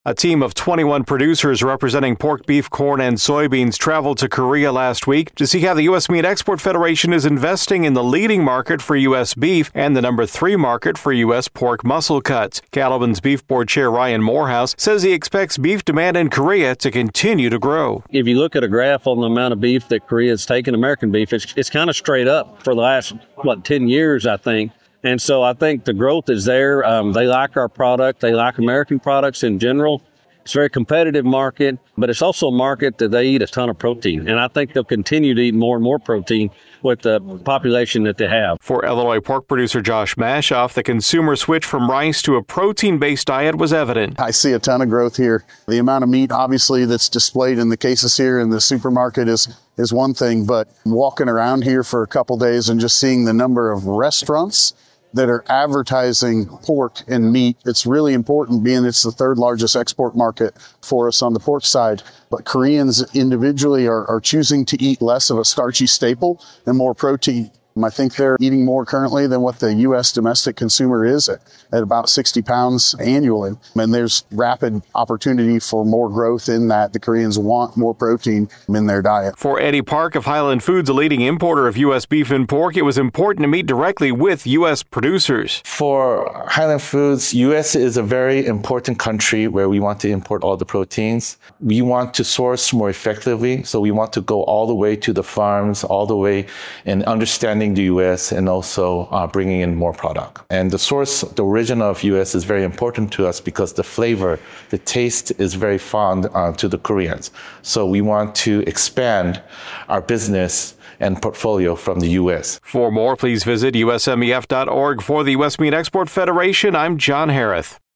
A team of 21 producers representing pork, beef, corn, and soybeans traveled to Korea last week to see how the U.S. Meat Export Federation is investing in the leading market for U.S. beef and the number 3 market for U.S. pork muscle cuts. Cattlemen's Beef Board Chair Ryan Morehouse says he expects beef demand in Korea to continue to grow. If you look at a graph on the amount of beef that Korea has taken, American beef, it's kind of straight up for the last, 10 years, I think. And so I think the growth is there. They like our product. They like American products in general. It's a very competitive market, but it's also a market that they eat a ton of protein. And I think they'll continue to eat more and more protein with the population that they have. For Illinois pork producer Josh Mashoff, the consumer switch from rice to a protein-based diet was evident. I see a ton of growth here. The amount of meat, obviously, that's displayed in the cases here in the supermarket is one thing, but walking around here for a couple days and just seeing the number of restaurants that are advertising pork and meat. It's really important, being it's the 3rd largest export market for us on the pork side. But Koreans individually are choosing to eat less of a starchy staple and more protein. I think they're eating more currently than what the U.S. domestic consumer is at about 60 pounds annually. And there's rapid opportunity for more growth in that. The Koreans want more protein in their diet. For Eddie Park of Highland Foods, a leading importer of U.S. beef and pork, it was important to meet directly with U.S. producers. For Highland Foods, U.S. is a very important country where we want to import all the proteins. We want to source more effectively, so we want to go all the way to the farms, all the way in understanding the U.S. and also bringing in more product. And the source, the origin of U.S. is very important to us because the flavor, the taste is very fond to the Koreans. So we want to expand our business and portfolio from the U.S. For more, please visit usmef.org. For the U.S. Meat Export Federation, I'm John Harris.